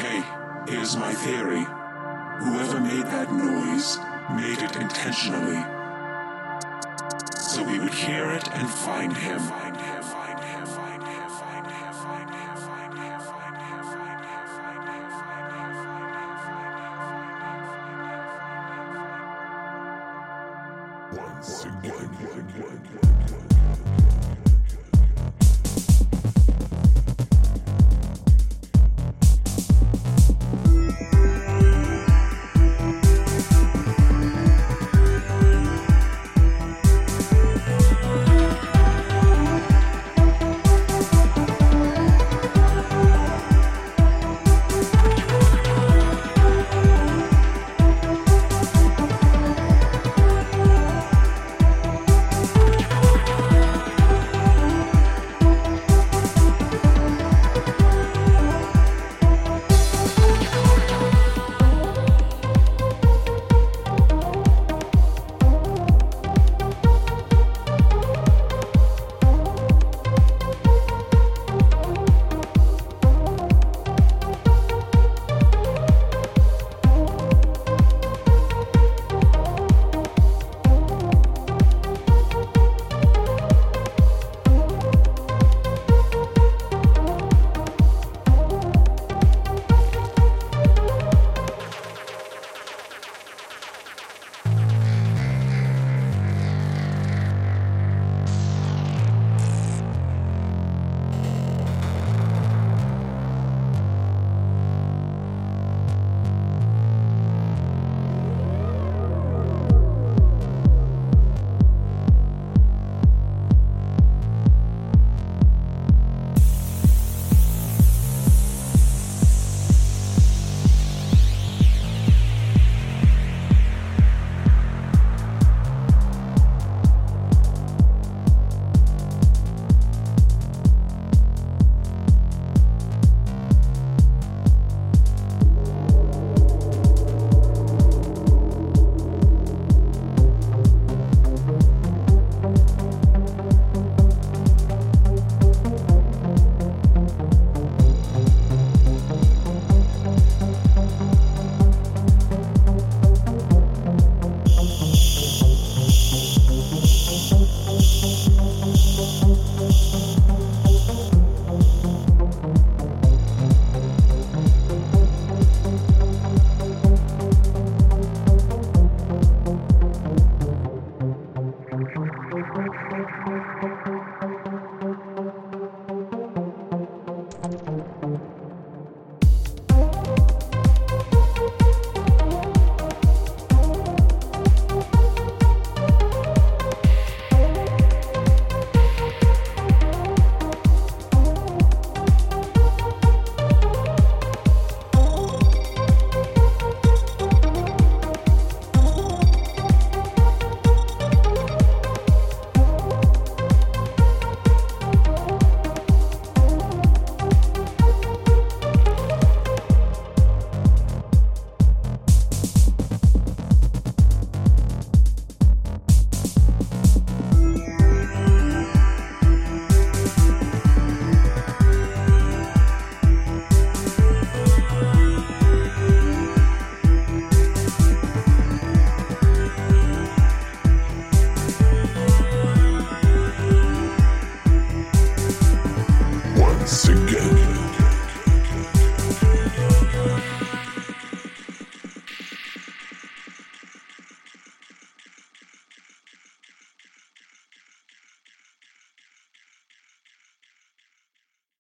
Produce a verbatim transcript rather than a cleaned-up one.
Okay, here's my theory. Whoever made that noise made it intentionally. So we would hear it and find him. Find him, find him, find him, find him, find him, find him, find him, find him, find him, find him, find him, find him, find him, find him, find him. Once again.